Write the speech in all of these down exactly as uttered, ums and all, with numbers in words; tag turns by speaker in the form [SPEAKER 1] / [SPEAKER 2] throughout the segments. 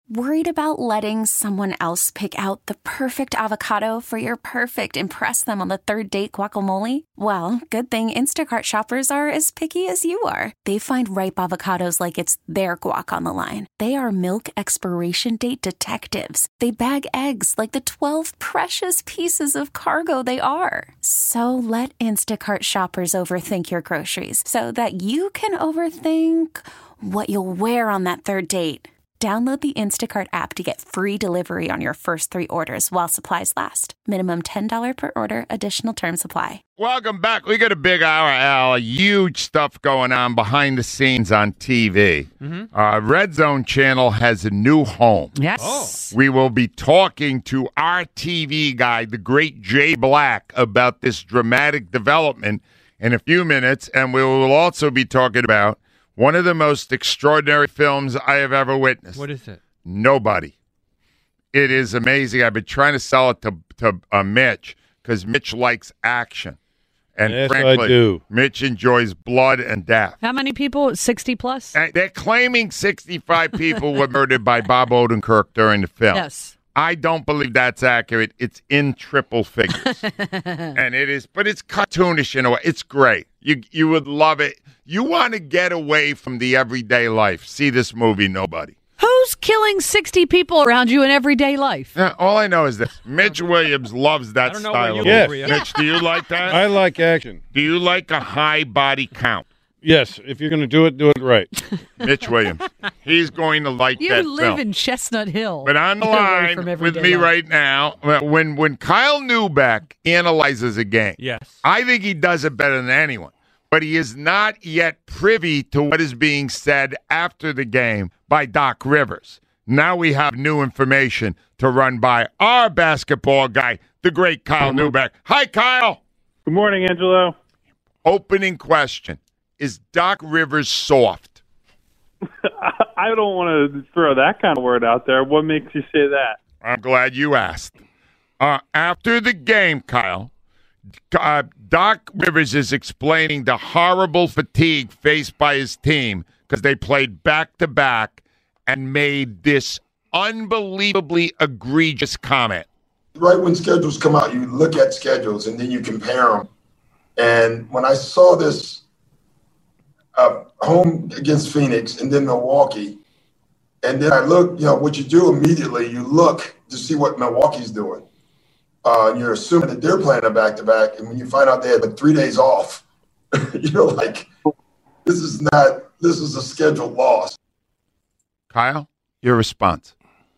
[SPEAKER 1] Worried about letting someone else pick out the perfect avocado for your perfect impress them on the third date guacamole? Well, good thing Instacart shoppers are as picky as you are. They find ripe avocados like it's their guac on the line. They are milk expiration date detectives. They bag eggs like the twelve precious pieces of cargo they are. So let Instacart shoppers overthink your groceries so that you can overthink what you'll wear on that third date. Download the Instacart app to get free delivery on your first three orders while supplies last. Minimum ten dollars per order. Additional terms apply.
[SPEAKER 2] Welcome back. We got a big hour, Al. Huge stuff going on behind the scenes on T V. Mm-hmm. Uh, Red Zone Channel has a new home.
[SPEAKER 3] Yes.
[SPEAKER 2] Oh. We will be talking to our T V guy, the great Jay Black, about this dramatic development in a few minutes. And we will also be talking about one of the most extraordinary films I have ever witnessed.
[SPEAKER 3] What is it?
[SPEAKER 2] Nobody. It is amazing. I've been trying to sell it to, to uh, Mitch because Mitch likes action. And
[SPEAKER 4] yes,
[SPEAKER 2] frankly,
[SPEAKER 4] I do.
[SPEAKER 2] Mitch enjoys blood and death.
[SPEAKER 3] How many people? sixty plus?
[SPEAKER 2] And they're claiming sixty-five people were murdered by Bob Odenkirk during the film.
[SPEAKER 3] Yes.
[SPEAKER 2] I don't believe that's accurate. It's in triple figures. And it is, but it's cartoonish in a way. It's great. You you would love it. You want to get away from the everyday life. See this movie, Nobody.
[SPEAKER 3] Who's killing sixty people around you in everyday life?
[SPEAKER 2] Yeah, all I know is this. Mitch Williams loves that
[SPEAKER 5] I don't know
[SPEAKER 2] style
[SPEAKER 5] where
[SPEAKER 2] of
[SPEAKER 5] you
[SPEAKER 4] Yes.
[SPEAKER 2] movie.
[SPEAKER 5] live,
[SPEAKER 2] Mitch, do you like that?
[SPEAKER 4] I like action.
[SPEAKER 2] Do you like a high body count?
[SPEAKER 4] Yes, if you're going to do it, do it right.
[SPEAKER 2] Mitch Williams. He's going to like
[SPEAKER 3] You
[SPEAKER 2] that
[SPEAKER 3] live
[SPEAKER 2] film.
[SPEAKER 3] in Chestnut Hill.
[SPEAKER 2] But on the
[SPEAKER 3] Get away
[SPEAKER 2] line
[SPEAKER 3] from
[SPEAKER 2] with
[SPEAKER 3] everyday
[SPEAKER 2] me
[SPEAKER 3] life.
[SPEAKER 2] right now, when when Kyle Newbeck analyzes a game,
[SPEAKER 5] Yes.
[SPEAKER 2] I think he does it better than anyone. But he is not yet privy to what is being said after the game by Doc Rivers. Now we have new information to run by our basketball guy, the great Kyle Newbeck. Hi, Kyle.
[SPEAKER 6] Good morning, Angelo.
[SPEAKER 2] Opening question. Is Doc Rivers soft?
[SPEAKER 6] I don't want to throw that kind of word out there. What makes you say that?
[SPEAKER 2] I'm glad you asked. Uh, after the game, Kyle, uh, Doc Rivers is explaining the horrible fatigue faced by his team because they played back-to-back and made this unbelievably egregious comment.
[SPEAKER 7] Right when schedules come out, you look at schedules and then you compare them. And when I saw this uh, home against Phoenix and then Milwaukee, and then I look, you know, what you do immediately, you look to see what Milwaukee's doing. Uh, and you're assuming that they're playing a back-to-back. And when you find out they had like three days off, you're like, this is not, this is a scheduled loss.
[SPEAKER 2] Kyle, your response.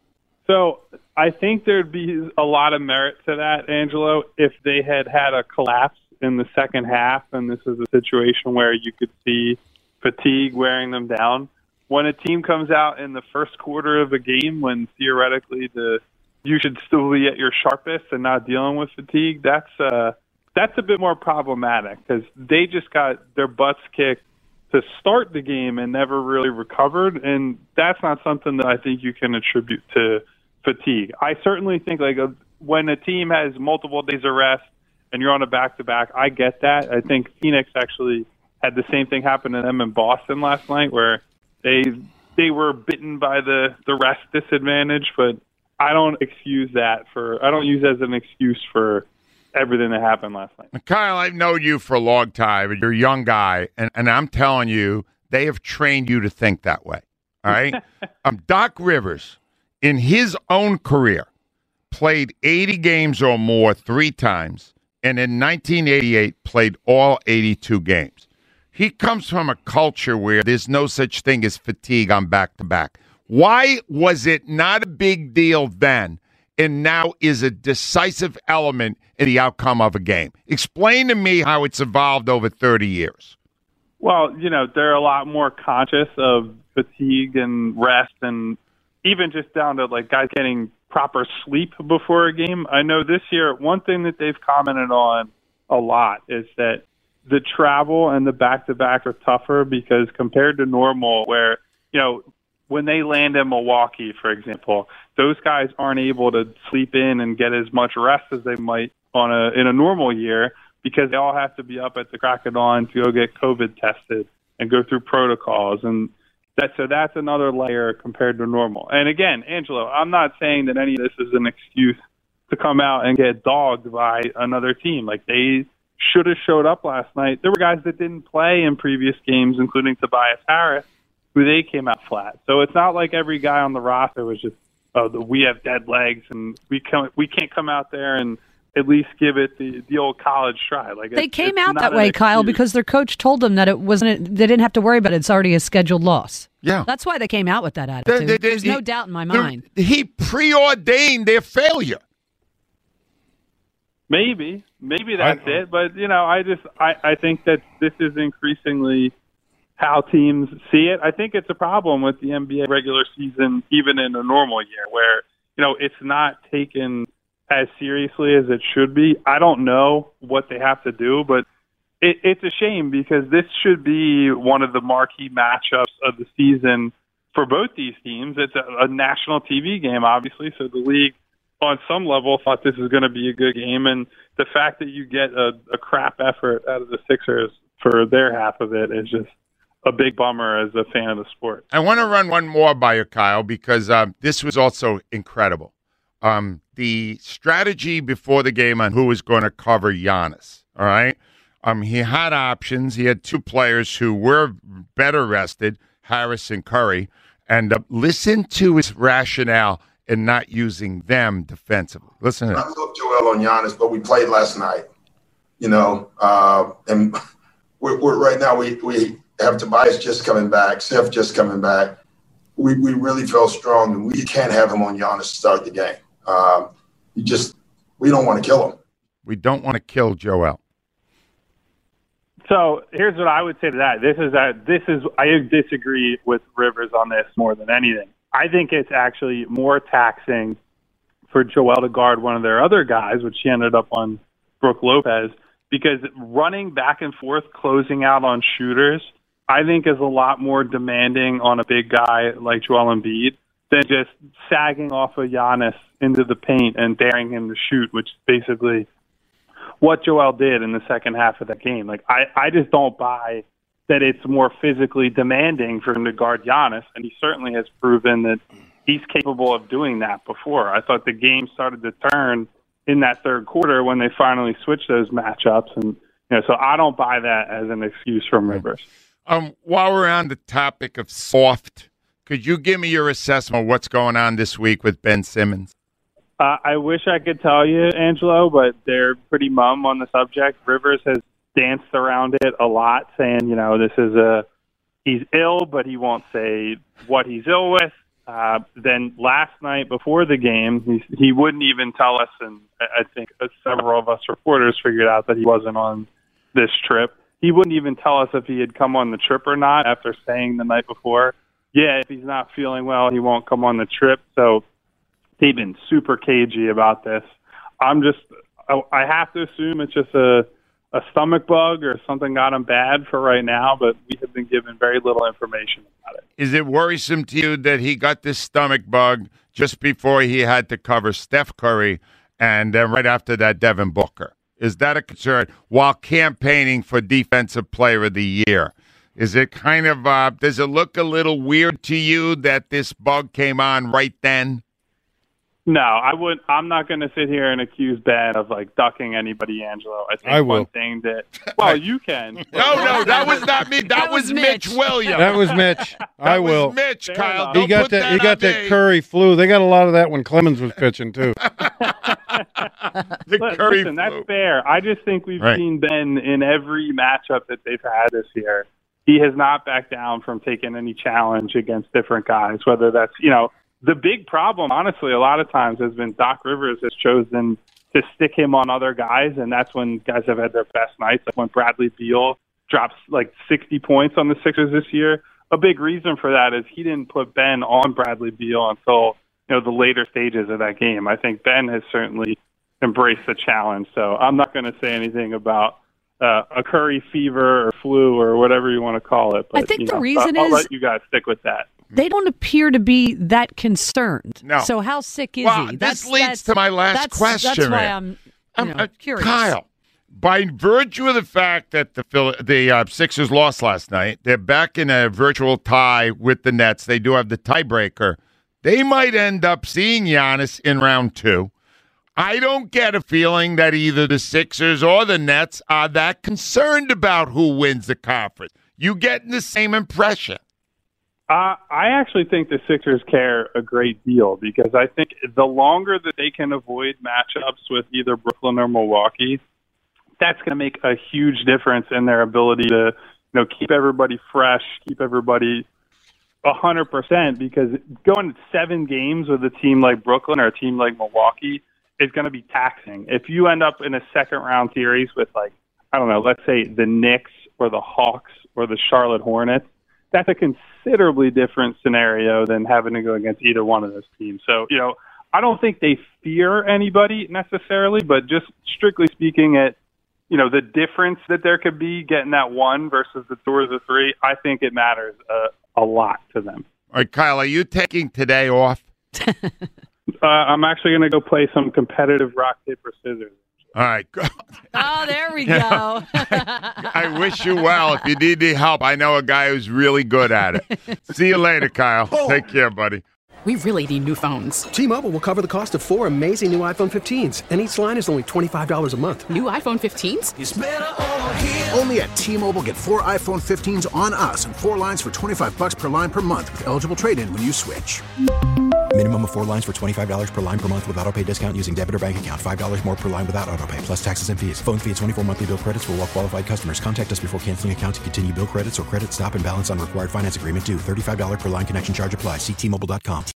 [SPEAKER 6] So I think there'd be a lot of merit to that, Angelo, if they had had a collapse in the second half, and this is a situation where you could see fatigue wearing them down. When a team comes out in the first quarter of a game, when theoretically the you should still be at your sharpest and not dealing with fatigue, that's uh, that's a bit more problematic because they just got their butts kicked to start the game and never really recovered, and that's not something that I think you can attribute to fatigue. I certainly think like a, when a team has multiple days of rest and you're on a back-to-back, I get that. I think Phoenix actually had the same thing happen to them in Boston last night where they they were bitten by the, the rest disadvantage, but I don't excuse that for I don't use it as an excuse for everything that happened last night.
[SPEAKER 2] Kyle, I've known you for a long time. You're a young guy, and, and I'm telling you, they have trained you to think that way. All right? um, Doc Rivers, in his own career, played eighty games or more three times, and in nineteen eighty-eight played all eighty-two games. He comes from a culture where there's no such thing as fatigue on back-to-back. Why was it not a big deal then and now is a decisive element in the outcome of a game? Explain to me how it's evolved over thirty years.
[SPEAKER 6] Well, you know, they're a lot more conscious of fatigue and rest and even just down to like guys getting proper sleep before a game. I know this year, one thing that they've commented on a lot is that the travel and the back-to-back are tougher because compared to normal where, you know, when they land in Milwaukee, for example, those guys aren't able to sleep in and get as much rest as they might on a in a normal year because they all have to be up at the crack of dawn to go get COVID tested and go through protocols. And That, so that's another layer compared to normal. And again, Angelo, I'm not saying that any of this is an excuse to come out and get dogged by another team. Like, they should have showed up last night. There were guys that didn't play in previous games, including Tobias Harris, who they came out flat. So it's not like every guy on the roster was just, oh, the, we have dead legs and we can't, we can't come out there and at least give it the, the old college try. Like,
[SPEAKER 3] they
[SPEAKER 6] it's,
[SPEAKER 3] came
[SPEAKER 6] it's
[SPEAKER 3] out that way, Kyle, because their coach told them that it wasn't. They didn't have to worry about it. It's already a scheduled loss.
[SPEAKER 2] Yeah,
[SPEAKER 3] that's why they came out with that attitude.
[SPEAKER 2] They, they, they,
[SPEAKER 3] There's
[SPEAKER 2] he,
[SPEAKER 3] no doubt in my mind.
[SPEAKER 2] He preordained their failure.
[SPEAKER 6] Maybe, maybe that's
[SPEAKER 4] I,
[SPEAKER 6] it. But you know, I just I, I think that this is increasingly how teams see it. I think it's a problem with the N B A regular season, even in a normal year, where you know it's not taken as seriously as it should be. I don't know what they have to do, but it, it's a shame because this should be one of the marquee matchups of the season for both these teams. It's a, a national T V game, obviously, so the league on some level thought this is going to be a good game, and the fact that you get a, a crap effort out of the Sixers for their half of it is just a big bummer as a fan of the sport.
[SPEAKER 2] I want to run one more by you, Kyle, because um, this was also incredible. Um, the strategy before the game on who was going to cover Giannis, all right? Um, he had options. He had two players who were better rested, Harris and Curry, and uh, listen to his rationale in not using them defensively. Listen to
[SPEAKER 7] I love Joel on Giannis, but we played last night, you know, uh, and we're, we're right now we, we have Tobias just coming back, Seth just coming back. We we really felt strong, and we can't have him on Giannis to start the game. Um, you just we don't want to kill him.
[SPEAKER 2] We don't want to kill Joel.
[SPEAKER 6] So here's what I would say to that. This is a, this is I disagree with Rivers on this more than anything. I think it's actually more taxing for Joel to guard one of their other guys, which he ended up on Brook Lopez, because running back and forth, closing out on shooters, I think is a lot more demanding on a big guy like Joel Embiid than just sagging off of Giannis into the paint and daring him to shoot, which is basically what Joel did in the second half of that game. Like, I, I just don't buy that it's more physically demanding for him to guard Giannis, and he certainly has proven that he's capable of doing that before. I thought the game started to turn in that third quarter when they finally switched those matchups, and you know, so I don't buy that as an excuse from Rivers.
[SPEAKER 2] Um, while we're on the topic of soft, could you give me your assessment of what's going on this week with Ben Simmons?
[SPEAKER 6] Uh, I wish I could tell you, Angelo, but they're pretty mum on the subject. Rivers has danced around it a lot, saying, you know, this is a, he's ill, but he won't say what he's ill with. Uh, then last night before the game, he, he wouldn't even tell us, and I think several of us reporters figured out that he wasn't on this trip. He wouldn't even tell us if he had come on the trip or not after saying the night before, yeah, if he's not feeling well, he won't come on the trip. So they've been super cagey about this. I'm just, I, I have to assume it's just a, a stomach bug or something got him bad for right now, but we have been given very little information about it.
[SPEAKER 2] Is it worrisome to you that he got this stomach bug just before he had to cover Steph Curry and then right after that Devin Booker? Is that a concern while campaigning for Defensive Player of the Year? Is it kind of, uh, does it look a little weird to you that this bug came on right then?
[SPEAKER 6] No, I would. I'm not going to sit here and accuse Ben of like ducking anybody, Angelo. I think
[SPEAKER 4] I will.
[SPEAKER 6] one thing that, well, you can.
[SPEAKER 2] No, no, that was not me. That,
[SPEAKER 3] That
[SPEAKER 2] was
[SPEAKER 3] was
[SPEAKER 2] Mitch,
[SPEAKER 3] Mitch.
[SPEAKER 2] Williams.
[SPEAKER 4] That was Mitch. I
[SPEAKER 2] That was
[SPEAKER 4] will.
[SPEAKER 2] Mitch,
[SPEAKER 6] Fair
[SPEAKER 2] Kyle.
[SPEAKER 6] enough.
[SPEAKER 2] Don't
[SPEAKER 4] He got
[SPEAKER 2] put
[SPEAKER 4] that.
[SPEAKER 2] that
[SPEAKER 4] He got
[SPEAKER 2] on
[SPEAKER 4] that
[SPEAKER 2] me.
[SPEAKER 4] Curry flu. They got a lot of that when Clemens was pitching too.
[SPEAKER 2] The
[SPEAKER 6] But
[SPEAKER 2] Curry
[SPEAKER 6] listen,
[SPEAKER 2] flu.
[SPEAKER 6] that's fair. I just think we've
[SPEAKER 2] Right.
[SPEAKER 6] seen Ben in every matchup that they've had this year. He has not backed down from taking any challenge against different guys, whether that's, you know, the big problem, honestly, a lot of times has been Doc Rivers has chosen to stick him on other guys, and that's when guys have had their best nights. Like when Bradley Beal drops like sixty points on the Sixers this year. A big reason for that is he didn't put Ben on Bradley Beal until, you know, the later stages of that game. I think Ben has certainly embraced the challenge. So I'm not going to say anything about uh, a Curry fever or flu or whatever you want to call it. But,
[SPEAKER 3] I think
[SPEAKER 6] you
[SPEAKER 3] the
[SPEAKER 6] know,
[SPEAKER 3] reason
[SPEAKER 6] I'll, I'll
[SPEAKER 3] is-
[SPEAKER 6] let you guys stick with that.
[SPEAKER 3] They don't appear to be that concerned.
[SPEAKER 2] No.
[SPEAKER 3] So how sick is
[SPEAKER 2] Well,
[SPEAKER 3] he?
[SPEAKER 2] this leads to my last
[SPEAKER 3] that's,
[SPEAKER 2] question,
[SPEAKER 3] That's why
[SPEAKER 2] man.
[SPEAKER 3] I'm, you
[SPEAKER 2] I'm
[SPEAKER 3] know,
[SPEAKER 2] uh,
[SPEAKER 3] curious.
[SPEAKER 2] Kyle, by virtue of the fact that the Phil- the uh, Sixers lost last night, they're back in a virtual tie with the Nets. They do have the tiebreaker. They might end up seeing Giannis in round two. I don't get a feeling that either the Sixers or the Nets are that concerned about who wins the conference. You getting the same impression?
[SPEAKER 6] Uh, I actually think the Sixers care a great deal because I think the longer that they can avoid matchups with either Brooklyn or Milwaukee, that's going to make a huge difference in their ability to, you know, keep everybody fresh, keep everybody one hundred percent, because going seven games with a team like Brooklyn or a team like Milwaukee is going to be taxing. If you end up in a second round series with, like, I don't know, let's say the Knicks or the Hawks or the Charlotte Hornets, that's a considerably different scenario than having to go against either one of those teams. So, you know, I don't think they fear anybody necessarily, but just strictly speaking at, you know, the difference that there could be getting that one versus the two or the three, I think it matters a, a lot to them.
[SPEAKER 2] All right, Kyle, are you taking today off?
[SPEAKER 6] uh, I'm actually going to go play some competitive rock, paper, scissors.
[SPEAKER 2] All right.
[SPEAKER 3] Oh, there we go.
[SPEAKER 2] I wish you well. If you need any help, I know a guy who's really good at it. See you later, Kyle. Take care, buddy.
[SPEAKER 5] We really need new phones.
[SPEAKER 8] T-Mobile will cover the cost of four amazing new iPhone fifteens, and each line is only twenty-five dollars a month.
[SPEAKER 5] New iPhone fifteens?
[SPEAKER 9] It's better over here. Only at T-Mobile, get four iPhone fifteens on us and four lines for twenty-five bucks per line per month with eligible trade-in when you switch.
[SPEAKER 10] Minimum of four lines for twenty-five dollars per line per month with autopay discount using debit or bank account. five dollars more per line without autopay, plus taxes and fees. Phone fee at twenty-four monthly bill credits for well-qualified customers. Contact us before canceling account to continue bill credits or credit stop and balance on required finance agreement due. thirty-five dollars per line connection charge applies. See T Mobile dot com.